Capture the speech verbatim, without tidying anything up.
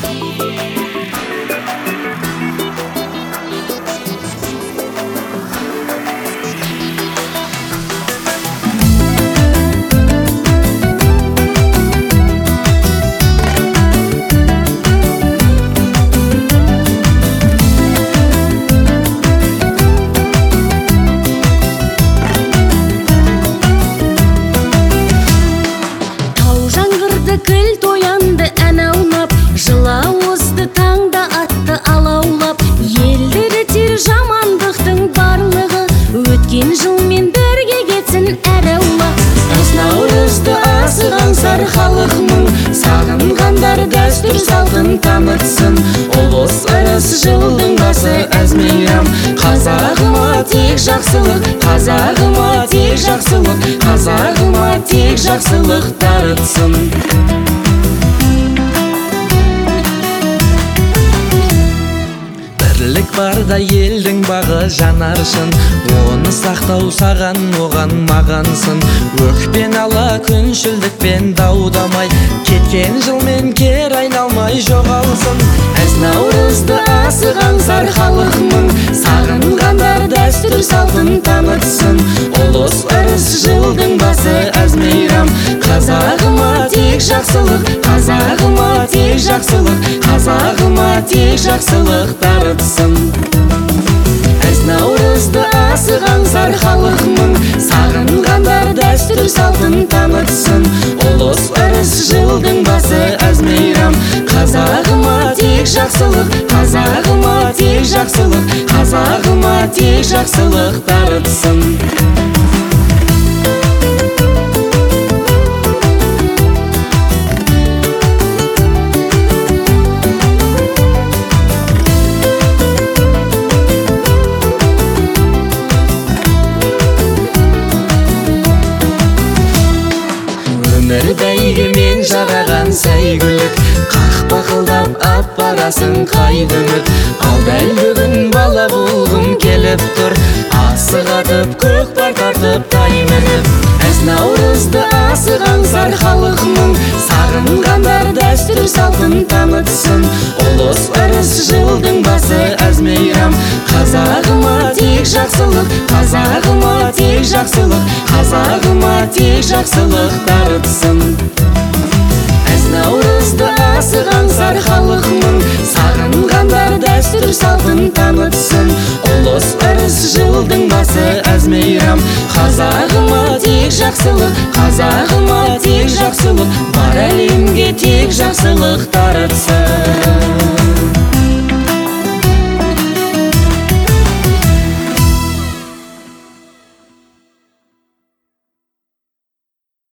Кіл тоянды ән аунап, жылауызды таңда атты алаулап, елдері тер жамандықтың барлығы өткен жылмен бірге кетсін әраулап. Әз наурызды асыған сар халық мың, сағынғандар дәстүр салтын танытсын. Ұлыс ырыс жылдың басы әз мейрам, қазағыма тек жақсылық, қазағыма тек жақсылық, қазағыма тек жақсылық дарытсын. Бірлік барда елдің бағы жанарсын, оны сақтау саған оған мағансын. Өкпен ала күншілдікпен даудамай, кеткен жылмен кер айналмай жоғалсын. Әз наурызды асыған сар халық мың, сағынғандар дәстүр салтын танытсын. Ұлыс ырыс жылдың басы әз мейрам, қазағыма тек жақсылық, қазағыма тек жақсылық, қазағыма тек жақсылық дарытсын. Әз наурызды асыған сар халық мың, сағынғандар дәстүр салтын танытсын. Ұлыс ырыс жылдың басы әз мейрам, қазағыма тек жақсылық, қазағыма тек жақсылық, қазағыма тек жақсылық дарытсын. Өмір бәйгемен жараған сәйгүлік, қақпақылдап ап барасын қайда үміт. Ал дәл бүгін бала болғым келіп тұр, асығатып көкпар тартып тай мініп. Әз наурызды асыған сар халық мың, сағынғандар дәстүр салтын танытсын. Ұлыс ырыс жылдың басы әз мейрам, қазағыма тек жақсылық, қазағыма тек жақсылық, қазағыма тек жақсылық дарытсын. Әз наурызды асыған сар халық мың, сағынғандар дәстүр салтын танытсын. Ұлыс ырыс жылдың басы әз мейрам, қазағыма тек жақсылық, қазағыма тек жақсылық, бар әлемге тек жақсылық дарытсын.